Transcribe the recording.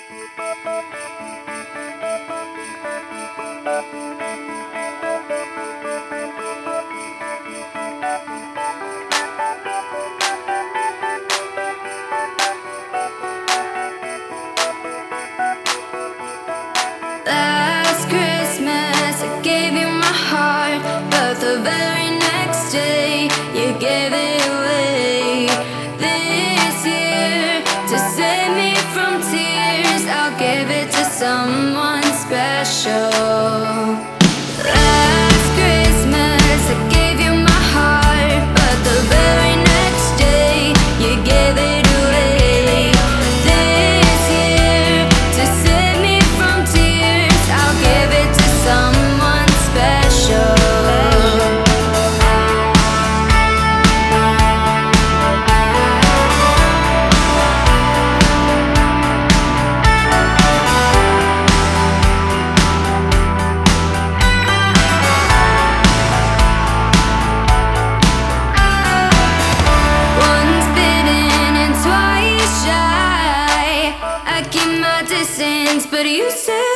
Last Christmas I gave you my heart, but the very next day you gave it away. This year, to save me from tears, I'll give it to someone special. Last Christmas I gave you my heart, but the very next day you gave it away. This year, to save me from tears, I'll give it to someone special. Once bitten and twice shy, I keep my distance, but you say